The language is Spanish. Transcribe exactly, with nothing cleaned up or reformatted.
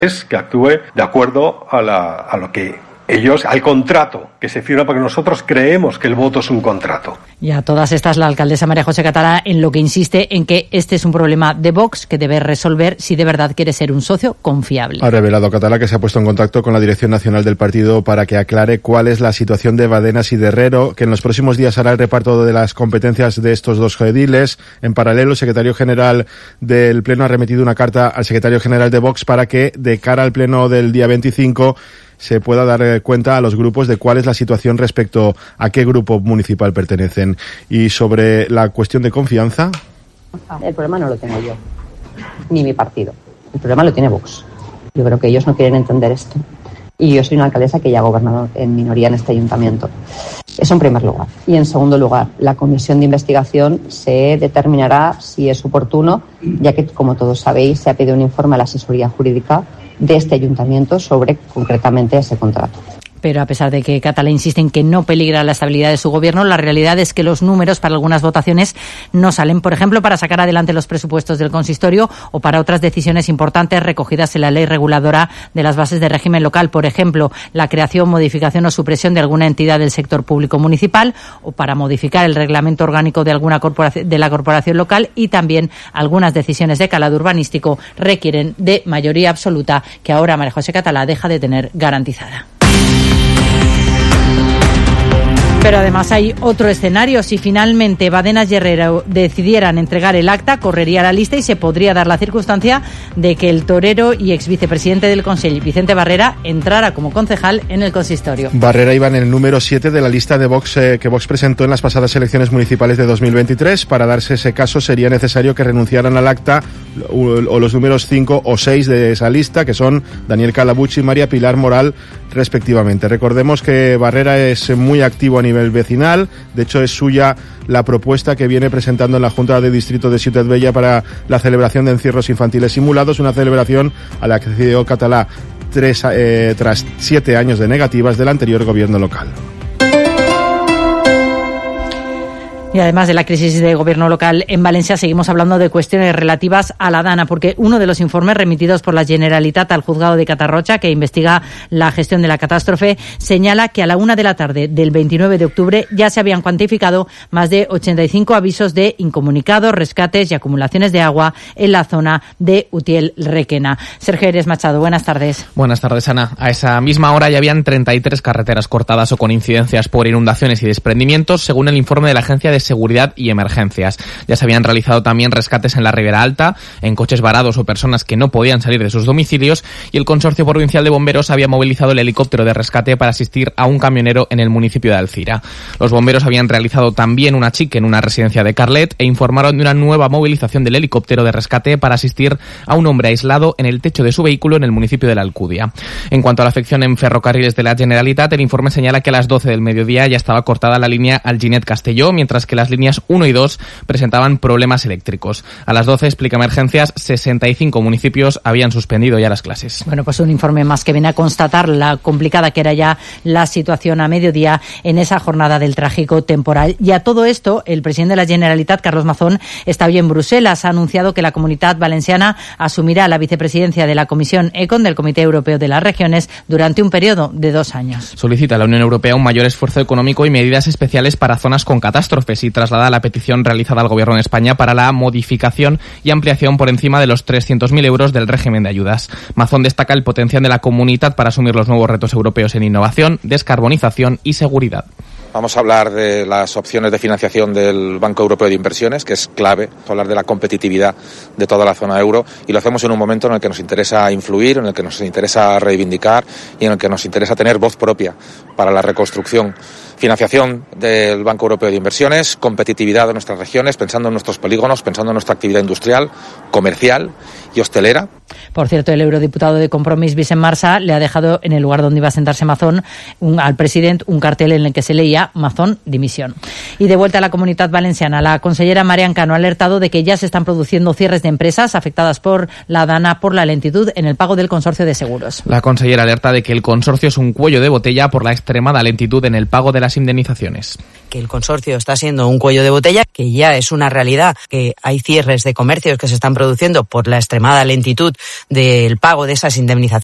es que actúe de acuerdo a, la, a lo que ellos, al contrato que se firma, porque nosotros creemos que el voto es un contrato. Y a todas estas, la alcaldesa María José Catalá en lo que insiste en que este es un problema de Vox que debe resolver si de verdad quiere ser un socio confiable. Ha revelado Catalá que se ha puesto en contacto con la Dirección Nacional del partido para que aclare cuál es la situación de Badenas y de Herrero, que en los próximos días hará el reparto de las competencias de estos dos ediles. En paralelo, el secretario general del Pleno ha remitido una carta al secretario general de Vox para que, de cara al Pleno del día veinticinco, se pueda dar cuenta a los grupos de cuál es la situación respecto a qué grupo municipal pertenecen. Y sobre la cuestión de confianza... El problema no lo tengo yo, ni mi partido. El problema lo tiene Vox. Yo creo que ellos no quieren entender esto. Y yo soy una alcaldesa que ya ha gobernado en minoría en este ayuntamiento. Eso en primer lugar. Y en segundo lugar, la comisión de investigación se determinará si es oportuno, ya que, como todos sabéis, se ha pedido un informe a la asesoría jurídica de este ayuntamiento sobre concretamente ese contrato. Pero a pesar de que Catalá insiste en que no peligra la estabilidad de su gobierno, la realidad es que los números para algunas votaciones no salen. Por ejemplo, para sacar adelante los presupuestos del consistorio o para otras decisiones importantes recogidas en la ley reguladora de las bases de régimen local. Por ejemplo, la creación, modificación o supresión de alguna entidad del sector público municipal o para modificar el reglamento orgánico de alguna corporación, de la corporación local, y también algunas decisiones de calado urbanístico requieren de mayoría absoluta que ahora María José Catalá deja de tener garantizada. Pero además hay otro escenario. Si finalmente Badenas y Herrero decidieran entregar el acta, correría la lista y se podría dar la circunstancia de que el torero y ex vicepresidente del Consell, Vicente Barrera, entrara como concejal en el consistorio. Barrera iba en el número siete de la lista de Vox eh, que Vox presentó en las pasadas elecciones municipales de dos mil veintitrés. Para darse ese caso sería necesario que renunciaran al acta o, o los números cinco o seis de esa lista, que son Daniel Calabucci y María Pilar Moral, respectivamente. Recordemos que Barrera es muy activo a nivel nivel vecinal. De hecho, es suya la propuesta que viene presentando en la Junta de Distrito de Ciutat Bella para la celebración de encierros infantiles simulados, una celebración a la que accedió Catalá tres, eh, tras siete años de negativas del anterior gobierno local. Y además de la crisis de gobierno local en Valencia, seguimos hablando de cuestiones relativas a la Dana, porque uno de los informes remitidos por la Generalitat al juzgado de Catarrocha, que investiga la gestión de la catástrofe, señala que a la una de la tarde del veintinueve de octubre ya se habían cuantificado más de ochenta y cinco avisos de incomunicados, rescates y acumulaciones de agua en la zona de Utiel-Requena. Sergio Eres Machado, buenas tardes. Buenas tardes, Ana. A esa misma hora ya habían treinta y tres carreteras cortadas o con incidencias por inundaciones y desprendimientos, según el informe de la Agencia de Seguridad y Emergencias. Ya se habían realizado también rescates en la Ribera Alta, en coches varados o personas que no podían salir de sus domicilios, y el Consorcio Provincial de Bomberos había movilizado el helicóptero de rescate para asistir a un camionero en el municipio de Alcira. Los bomberos habían realizado también una chique en una residencia de Carlet e informaron de una nueva movilización del helicóptero de rescate para asistir a un hombre aislado en el techo de su vehículo en el municipio de la Alcudia. En cuanto a la afección en ferrocarriles de la Generalitat, el informe señala que a las doce del mediodía ya estaba cortada la línea Alginet-Castelló, mientras que las líneas uno y dos presentaban problemas eléctricos. A las doce, explica Emergencias, sesenta y cinco municipios habían suspendido ya las clases. Bueno, pues un informe más que viene a constatar la complicada que era ya la situación a mediodía en esa jornada del trágico temporal. Y a todo esto, el presidente de la Generalitat, Carlos Mazón, está hoy en Bruselas. Ha anunciado que la Comunitat Valenciana asumirá la vicepresidencia de la Comisión ECON del Comité Europeo de las Regiones durante un periodo de dos años. Solicita a la Unión Europea un mayor esfuerzo económico y medidas especiales para zonas con catástrofes y traslada la petición realizada al Gobierno de España para la modificación y ampliación por encima de los trescientos mil euros del régimen de ayudas. Mazón destaca el potencial de la Comunitat para asumir los nuevos retos europeos en innovación, descarbonización y seguridad. Vamos a hablar de las opciones de financiación del Banco Europeo de Inversiones, que es clave, vamos a hablar de la competitividad de toda la zona euro, y lo hacemos en un momento en el que nos interesa influir, en el que nos interesa reivindicar y en el que nos interesa tener voz propia para la reconstrucción. Financiación del Banco Europeo de Inversiones, competitividad de nuestras regiones, pensando en nuestros polígonos, pensando en nuestra actividad industrial, comercial y hostelera. Por cierto, el eurodiputado de Compromís, Vicent Marsa, le ha dejado en el lugar donde iba a sentarse Mazón un, al presidente un cartel en el que se leía ya Mazón dimisión. Y de vuelta a la Comunitat Valenciana, la consellera Marian Cano ha alertado de que ya se están produciendo cierres de empresas afectadas por la DANA por la lentitud en el pago del consorcio de seguros. La consellera alerta de que el consorcio es un cuello de botella por la extremada lentitud en el pago de las indemnizaciones. Que el consorcio está siendo un cuello de botella, que ya es una realidad, que hay cierres de comercios que se están produciendo por la extremada lentitud del pago de esas indemnizaciones.